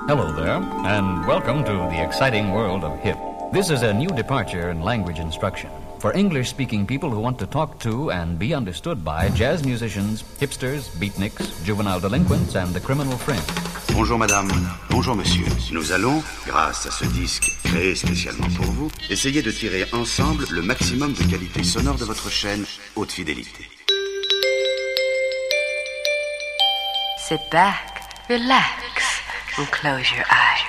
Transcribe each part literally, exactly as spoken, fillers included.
Hello there, and welcome to the exciting world of hip. This is a new departure in language instruction for English-speaking people who want to talk to and be understood by jazz musicians, hipsters, beatniks, juvenile delinquents, and the criminal fringe. Bonjour madame, bonjour monsieur. Nous allons, grâce à ce disque créé spécialement pour vous, essayer de tirer ensemble le maximum de qualité sonore de votre chaîne haute fidélité. Sit back, relax, and close your eyes.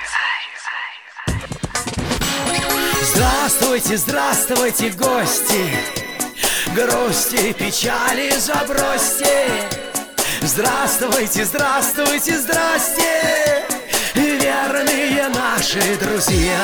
Здравствуйте, здравствуйте, гости, грусти, печали забросьте. Здравствуйте, здравствуйте, здрасте, верные наши друзья.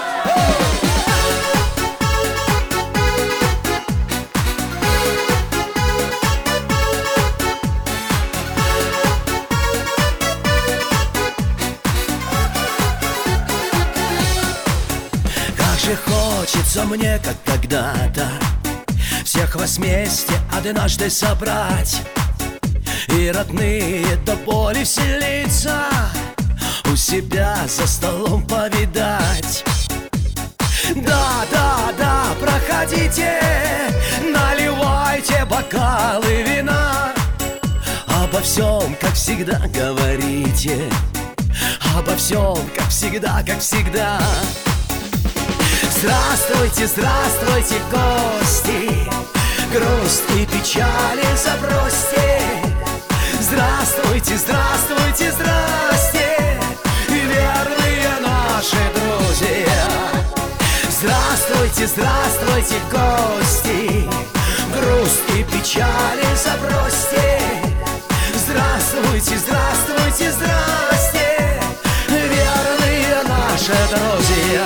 Хочется мне, как когда-то, всех вас вместе однажды собрать и родные до боли вселиться, у себя за столом повидать. Да, да, да, проходите, наливайте бокалы вина, обо всем, как всегда, говорите, обо всем, как всегда, как всегда. Здравствуйте, здравствуйте, гости, грусть и печали забросьте. Здравствуйте, здравствуйте, здрасте, верные наши друзья. Здравствуйте, здравствуйте, гости, грусть и печали забросьте. Здравствуйте, здравствуйте, здрасте, верные наши друзья.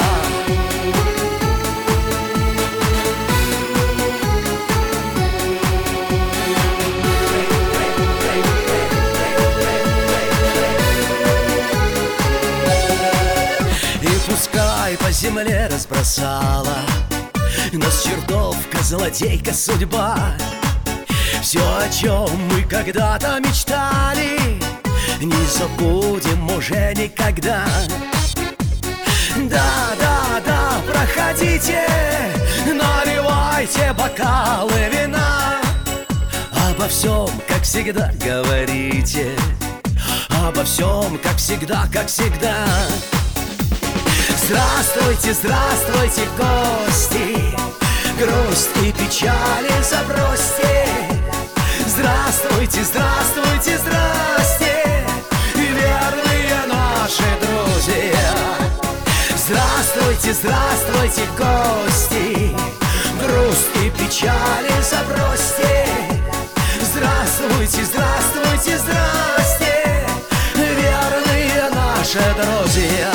Пускай по земле разбросала нас чертовка, злодейка судьба. Все, о чем мы когда-то мечтали, не забудем уже никогда. Да, да, да, проходите, наливайте бокалы вина, обо всем, как всегда, говорите, обо всем, как всегда, как всегда. Здравствуйте, здравствуйте, гости, грусть и печали забросьте. Здравствуйте, здравствуйте, здрасте, верные наши друзья. Здравствуйте, здравствуйте, гости, грусть и печали забросьте. Здравствуйте, здравствуйте, здрасте, верные наши друзья.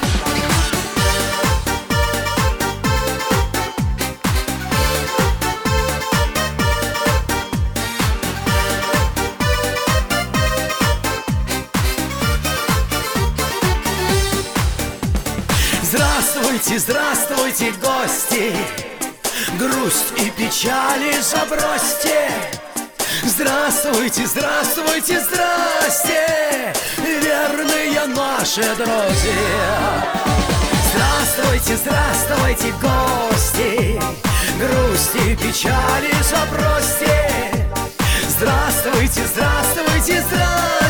Здравствуйте, здравствуйте, гости, грусть и печали забросьте. Здравствуйте, здравствуйте, здрасте, верные наши друзья. Здравствуйте, здравствуйте, гости, грусть и печали забросьте. Здравствуйте, здравствуйте, здрасте,